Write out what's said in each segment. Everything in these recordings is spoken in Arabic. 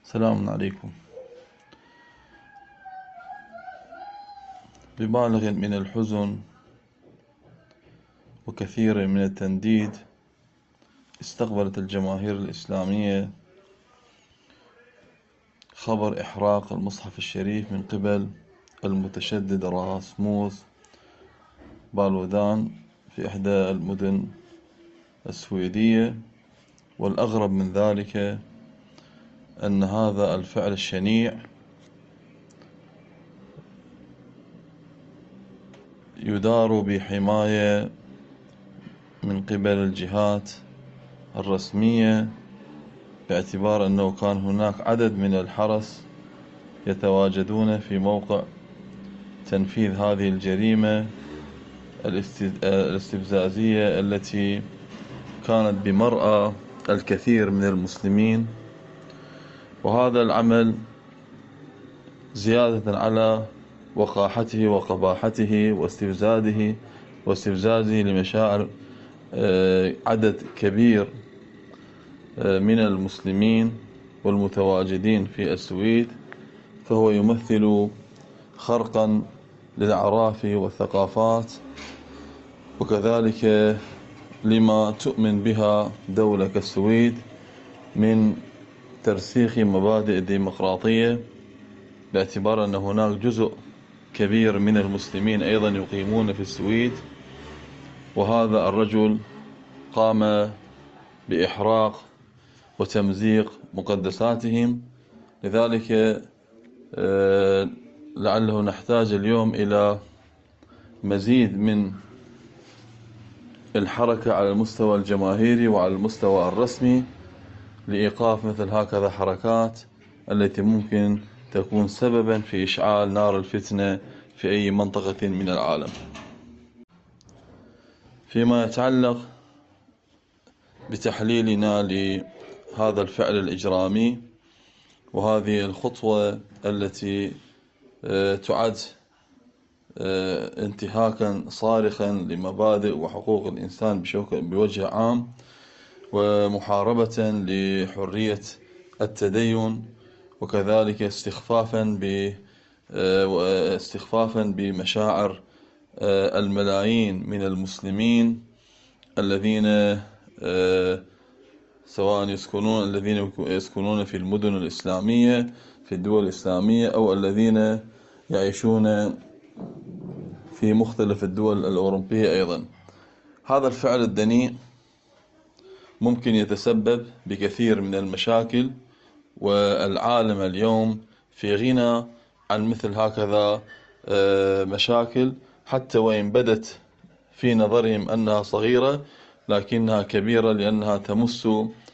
سلام عليكم. ببالغ من الحزن وكثير من التنديد، استقبلت الجماهير الإسلامية خبر إحراق المصحف الشريف من قبل المتشدد راسموس بالودان في إحدى المدن السويدية. والأغرب من ذلك أن هذا الفعل الشنيع يدار بحماية من قبل الجهات الرسمية، باعتبار أنه كان هناك عدد من الحرس يتواجدون في موقع تنفيذ هذه الجريمة الاستفزازية التي كانت بمرأى الكثير من المسلمين. وهذا العمل زيادة على وقاحته وقباحته واستفزازه لمشاعر عدد كبير من المسلمين والمتواجدين في السويد، فهو يمثل خرقا للأعراف والثقافات، وكذلك لما تؤمن بها دولة كالسويد من ترسيخ مبادئ الديمقراطية، باعتبار أن هناك جزء كبير من المسلمين أيضا يقيمون في السويد. وهذا الرجل قام بإحراق وتمزيق مقدساتهم. لذلك لعله نحتاج اليوم إلى مزيد من الحركة على المستوى الجماهيري وعلى المستوى الرسمي لإيقاف مثل هكذا حركات التي ممكن تكون سببا في إشعال نار الفتنة في أي منطقة من العالم. فيما يتعلق بتحليلنا لهذا الفعل الإجرامي وهذه الخطوة التي تعد انتهاكا صارخا لمبادئ وحقوق الإنسان بوجه عام، ومحاربة لحرية التدين، وكذلك استخفافا بمشاعر الملايين من المسلمين الذين سواء الذين يسكنون في المدن الإسلامية في الدول الإسلامية أو الذين يعيشون في مختلف الدول الأوروبية أيضا. هذا الفعل الدنيء ممكن يتسبب بكثير من المشاكل، والعالم اليوم في غنى عن مثل هكذا مشاكل، حتى وإن بدت في نظرهم أنها صغيرة لكنها كبيرة، لأنها تمس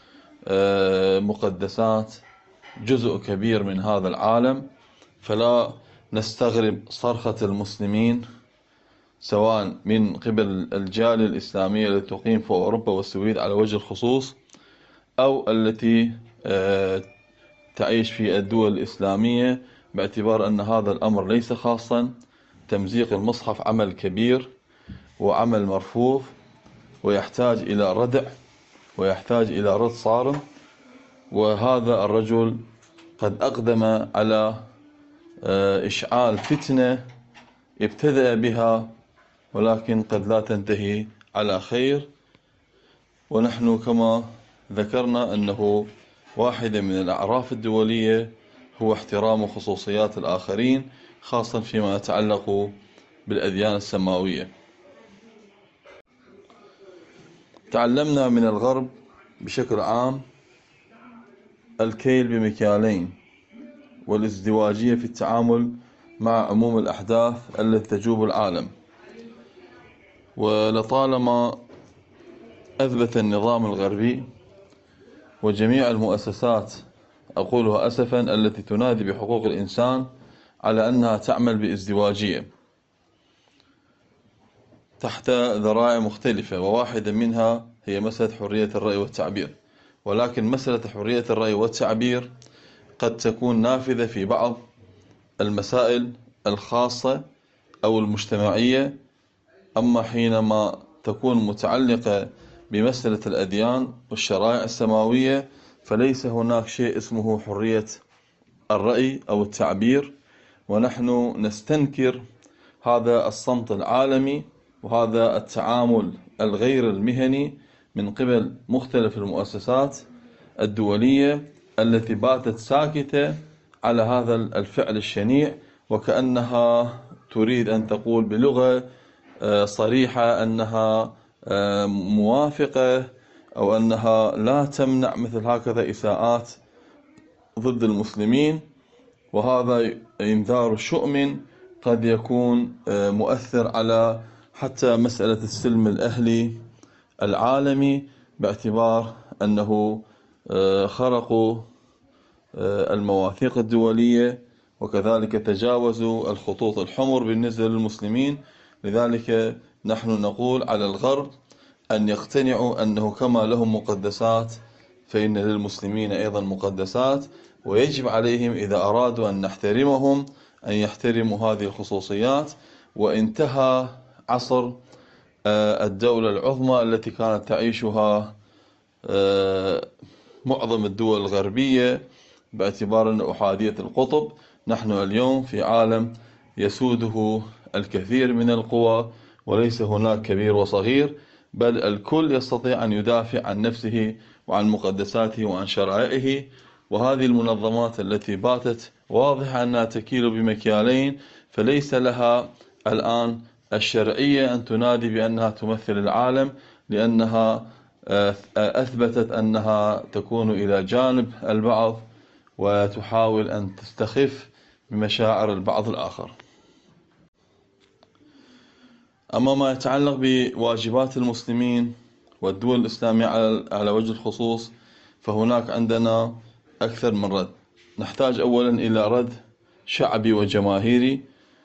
مقدسات جزء كبير من هذا العالم. فلا نستغرب صرخة المسلمين سواء من قبل الجالية الإسلامية التي تقيم في أوروبا والسويد على وجه الخصوص، أو التي تعيش في الدول الإسلامية، باعتبار أن هذا الأمر ليس خاصا. تمزيق المصحف عمل كبير وعمل مرفوض، ويحتاج إلى ردع ويحتاج إلى رد صارم. وهذا الرجل قد أقدم على إشعال فتنة ابتدأ بها، ولكن قد لا تنتهي على خير. ونحن كما ذكرنا أنه واحدة من الأعراف الدولية هو احترام خصوصيات الآخرين، خاصة فيما يتعلق بالأديان السماوية. تعلمنا من الغرب بشكل عام الكيل بمكيالين والازدواجية في التعامل مع عموم الأحداث التي تجوب العالم. ولطالما أثبت النظام الغربي وجميع المؤسسات، أقولها أسفا، التي تنادي بحقوق الإنسان على أنها تعمل بازدواجية تحت ذرائع مختلفة، وواحدة منها هي مسألة حرية الرأي والتعبير. ولكن مسألة حرية الرأي والتعبير قد تكون نافذة في بعض المسائل الخاصة أو المجتمعية، أما حينما تكون متعلقة بمسألة الأديان والشرائع السماوية فليس هناك شيء اسمه حرية الرأي أو التعبير، ونحن نستنكر هذا الصمت العالمي وهذا التعامل الغير المهني من قبل مختلف المؤسسات الدولية التي باتت ساكتة على هذا الفعل الشنيع، وكأنها تريد أن تقول بلغة صريحة أنها موافقة أو أنها لا تمنع مثل هكذا إساءات ضد المسلمين. وهذا إنذار شؤم قد يكون مؤثر على حتى مسألة السلم الأهلي العالمي، باعتبار أنه خرقوا المواثيق الدولية وكذلك تجاوزوا الخطوط الحمر بالنسبة للمسلمين. لذلك نحن نقول على الغرب أن يقتنعوا أنه كما لهم مقدسات فإن للمسلمين أيضا مقدسات، ويجب عليهم إذا أرادوا أن نحترمهم أن يحترموا هذه الخصوصيات. وانتهى عصر الدولة العظمى التي كانت تعيشها معظم الدول الغربية باعتبار أن أحادية القطب. نحن اليوم في عالم يسوده الكثير من القوى، وليس هناك كبير وصغير، بل الكل يستطيع أن يدافع عن نفسه وعن مقدساته وعن شرائعه. وهذه المنظمات التي باتت واضحة أنها تكيل بمكيالين، فليس لها الآن الشرعية أن تنادي بأنها تمثل العالم، لأنها أثبتت أنها تكون إلى جانب البعض وتحاول أن تستخف بمشاعر البعض الآخر. أما ما يتعلق بواجبات المسلمين والدول الإسلامية على وجه الخصوص، فهناك عندنا أكثر من رد. نحتاج أولا إلى رد شعبي وجماهيري،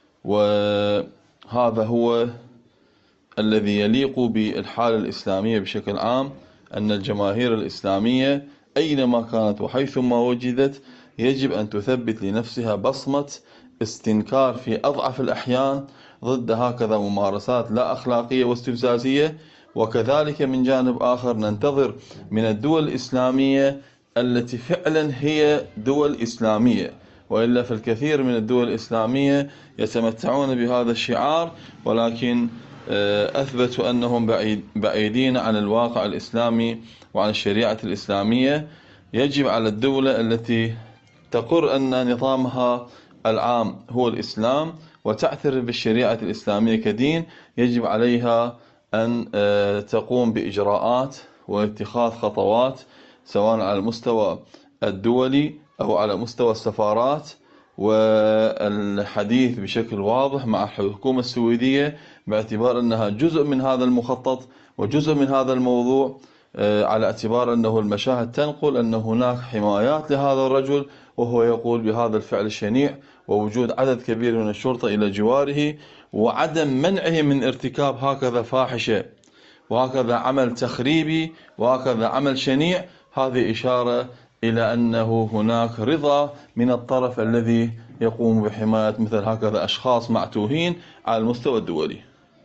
وهذا هو الذي يليق بالحالة الإسلامية بشكل عام، أن الجماهير الإسلامية أينما كانت وحيثما وجدت يجب أن تثبت لنفسها بصمة استنكار في أضعف الأحيان ضد هكذا ممارسات لا أخلاقية واستفزازية. وكذلك من جانب آخر ننتظر من الدول الإسلامية التي فعلا هي دول إسلامية، وإلا فالكثير من الدول الإسلامية يتمتعون بهذا الشعار ولكن أثبتوا أنهم بعيدين عن الواقع الإسلامي وعن الشريعة الإسلامية. يجب على الدولة التي تقر أن نظامها العام هو الإسلام وتعترف بالشريعة الإسلامية كدين، يجب عليها أن تقوم بإجراءات واتخاذ خطوات سواء على المستوى الدولي أو على مستوى السفارات، والحديث بشكل واضح مع الحكومة السويدية باعتبار أنها جزء من هذا المخطط وجزء من هذا الموضوع، على اعتبار أنه المشاهد تنقل أن هناك حمايات لهذا الرجل وهو يقول بهذا الفعل الشنيع، ووجود عدد كبير من الشرطة إلى جواره، وعدم منعه من ارتكاب هكذا فاحشة وهكذا عمل تخريبي وهكذا عمل شنيع. هذه إشارة إلى أنه هناك رضا من الطرف الذي يقوم بحماية مثل هكذا أشخاص معتوهين على المستوى الدولي.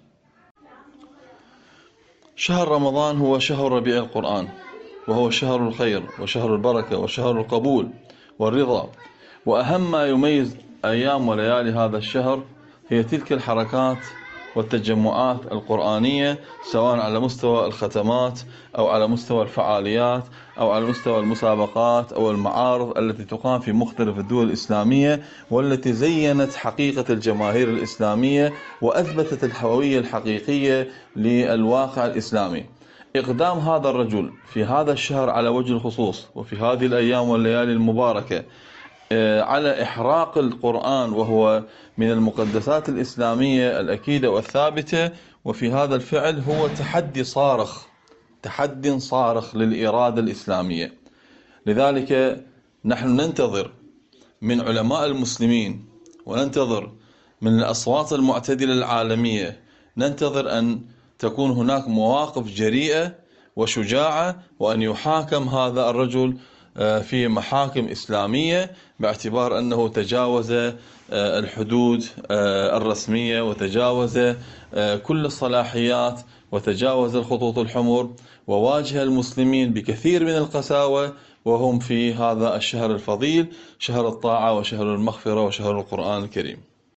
شهر رمضان هو شهر ربيع القرآن، وهو شهر الخير وشهر البركة وشهر القبول والرضا. وأهم ما يميز أيام وليالي هذا الشهر هي تلك الحركات والتجمعات القرآنية، سواء على مستوى الختمات أو على مستوى الفعاليات أو على مستوى المسابقات أو المعارض التي تقام في مختلف الدول الإسلامية، والتي زينت حقيقة الجماهير الإسلامية وأثبتت الهوية الحقيقية للواقع الإسلامي. إقدام هذا الرجل في هذا الشهر على وجه الخصوص وفي هذه الأيام والليالي المباركة على إحراق القرآن، وهو من المقدسات الإسلامية الأكيدة والثابتة، وفي هذا الفعل هو تحدي صارخ للإرادة الإسلامية. لذلك نحن ننتظر من علماء المسلمين وننتظر من الأصوات المعتدلة العالمية، ننتظر أن تكون هناك مواقف جريئة وشجاعة، وأن يحاكم هذا الرجل في محاكم إسلامية باعتبار أنه تجاوز الحدود الرسمية وتجاوز كل الصلاحيات وتجاوز الخطوط الحمر، وواجه المسلمين بكثير من القساوة وهم في هذا الشهر الفضيل، شهر الطاعة وشهر المغفرة وشهر القرآن الكريم.